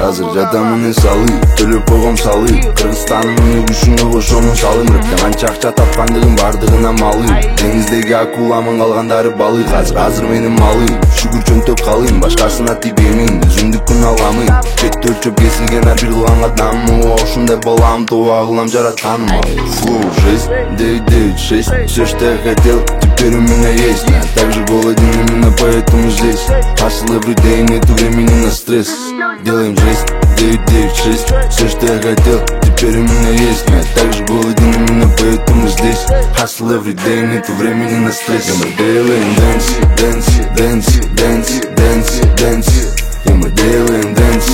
азыр жатамын салый, төлөп койгом салый. Кыргызстанымын күшүңө кошомун салым. Рэптен канча акча тапкандыгым бардыгына малый. Деңиздеги акуламын калгандары балык. Азыр менин малый, шүгүр чөнтөп калыйм. Башкасына тийбеймин, өзүмдүк күн аламын. Четти өлчөп кесилген ар бир кылган кадамым. Ушундай балам, туба кылам жаратканым. Фу, жизнь, 996. Все, что я хотел, теперь у меня есть. Я так же голоден именно поэтому здесь. Hustle every day, нету времени на стресс. Делаем жесть, 996. Все, что я хотел, теперь у меня есть. Я так же голоден именно поэтому здесь. Hustle every day, нету времени на стресс. Мы делаем dance. И мы делаем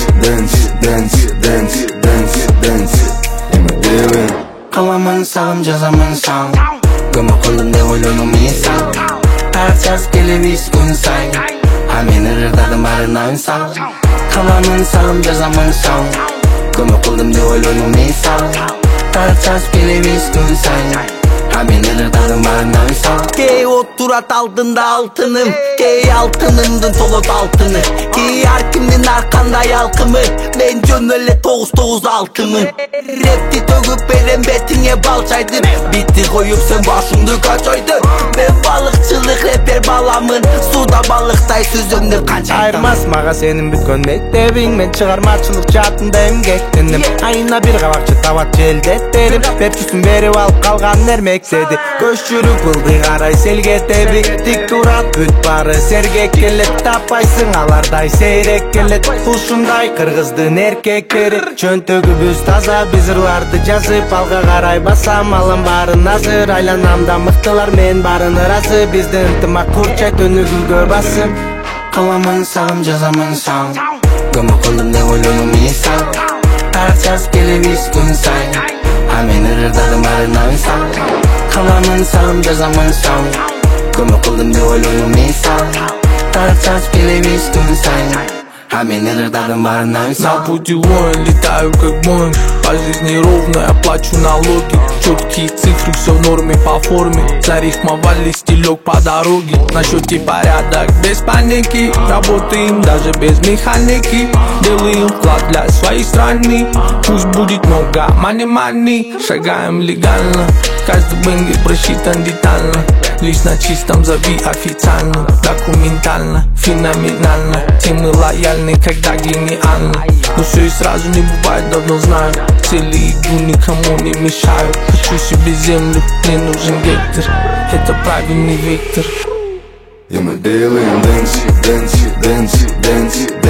dance. И мы делаем. Kalamın salım cazamın sağ Gömü kıldım de oylunum insan Hayat yazıp gelebiz gün say Hamin ırırdadım arınayın sağ Kalamın salım cazamın sağ Gömü kıldım de oylunum insan Hayat yazıp gelebiz gün say Hamin ırırdadım arınayın sağ Key oturat aldığında altınım Key altınımdın tolut altını Key arkimdin arkanda yalkımı Ben jönöle 996'mın Repti tögüp beren betine balçaydım Bitti koyup sen başımdı kaçaydın Ben balıkçılık reper balamın Suda balıktay süzümdür kançaydım Ayırmaz mağa senin bütkön mektebin Men çıgarmacılık jatındayım gektindim Ayına bir kavakçı tavat jeldeterim Perçüsün berip alıp kalgan ermek dedi Köşçürük buldu qaray selge tebi Dik durat büt bары sergek kellet Tapaysın alarday seyrek kellet Ушундай кыргыздын эркектери Чөнтөгүбүз таза биз ырларды жазып Алга карай басам алам барын азыр Айланамда мыктылар мен барын ыразы Биздин ынтымак курчай төнүгүлгө басым Kalamın salım cazamın sağ Gömü kıldım de oylunum insan Hayat yazıp gelebiz gün say Hamin ırırdadım arınayın sağ Kalamın salım cazamın sağ Gömü kıldım de oylunum insan Hayat yazıp gelebiz gün say Hamin ырырдаdım арынайын На пути воин, летаю как Боинг По жизни ровно, я плачу налоги Четкие цифры, все в норме по форме Зарифмовали стилек по дороге На счете порядок, без паники Работаем даже без механики Делаем вклад для своей страны Пусть будет много money Шагаем легально Каждый бенгер просчитан детально Лишь на чистом зови официально Документально, феноменально Темы лояльны, когда гениально Но все и сразу не бывает, давно знаю Цели иду никому не мешают Хочу себе землю, мне нужен гектор Это правильный вектор И мы делаем dance